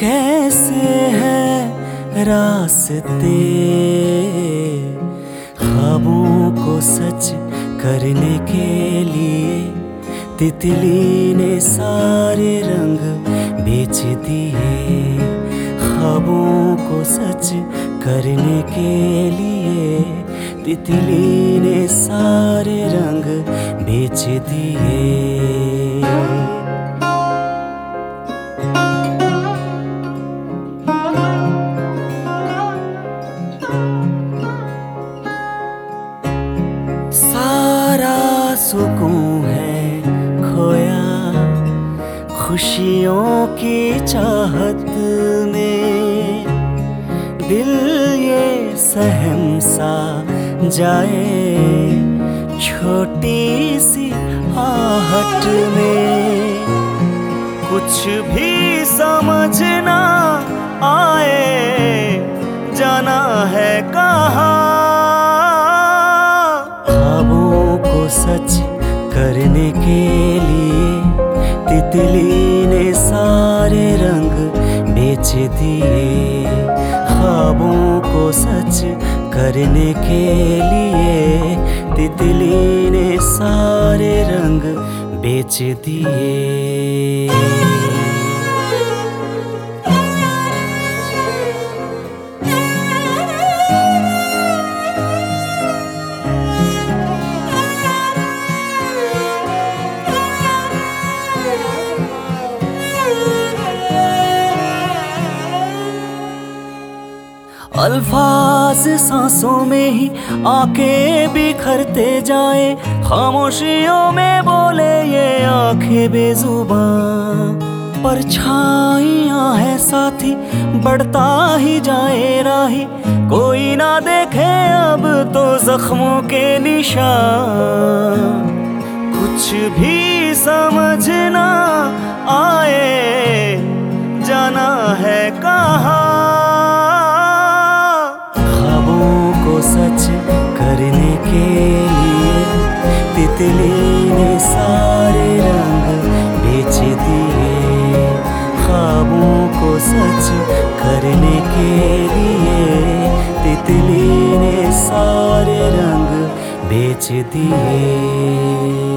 कैसे हैं रास्ते ख्वाबों को सच करने के लिए। तितली ने सारे रंग बेच दिए ख्वाबों को सच करने के लिए। तितली ने सारे रंग बेच दिए। सारा सुकून है खोया खुशियों की चाहत में। दिल ये सहम सा जाए छोटी सी आहट में। कुछ भी समझ ना आए जाना है कहाँ। ख्वाबों को सच करने के लिए तितली ने सारे रंग बेच दिए। ख्वाबों को सच करने के लिए तितली ने सारे रंग बेच दिए। अल्फाज सांसों में ही आके बिखरते जाए। खामोशियों में बोले ये आंखें बेजुबान। परछाइयां है साथी बढ़ता ही जाए राही। कोई ना देखे अब तो जख्मों के निशान। कुछ भी समझ ना आए जाना है कहाँ। सच करने के लिए तितली ने सारे रंग बेच दिए। ख्वाबों को सच करने के लिए तितली ने सारे रंग बेच दिए।